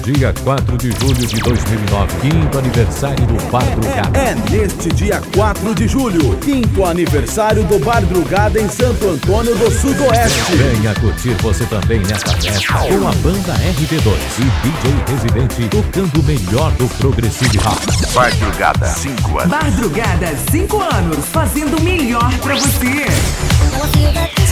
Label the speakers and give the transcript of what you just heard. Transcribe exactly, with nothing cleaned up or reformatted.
Speaker 1: dia quatro de julho de dois mil e nove, quinto aniversário do Bardrugada.
Speaker 2: É neste dia quatro de julho, quinto aniversário do Bardrugada em Santo Antônio do Sudoeste.
Speaker 1: Venha curtir você também nesta festa com a banda R B dois e D J Residente tocando o melhor do Progressive House.
Speaker 3: Bardrugada, cinco anos.
Speaker 4: Bardrugada, cinco anos, fazendo o melhor pra você.